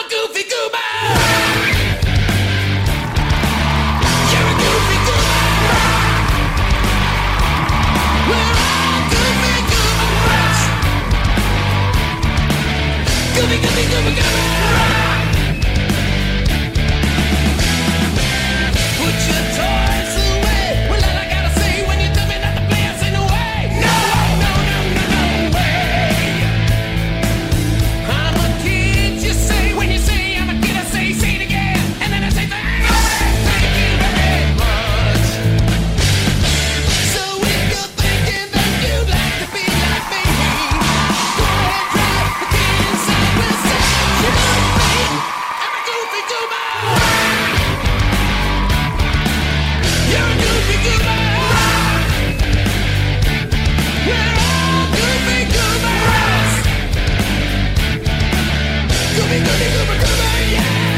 goofy goober. You're a goofy goober. We're all goofy goobers. Goofy, goofy, goober, goober. Put your toys away. Well, all I gotta say when you tell me not to play us in the way. No way, no, no, no, no way. I'm a kid, you say. When you say I'm a kid, I say it again. And then I say thank you very much. So if you're thinking that you'd like to be like me, go ahead, drive the kid inside. We'll set you free. I'm a goofy goober. You're a goofy goober. We're all goofy goobers. Goofy, goofy, goober, goober, yeah.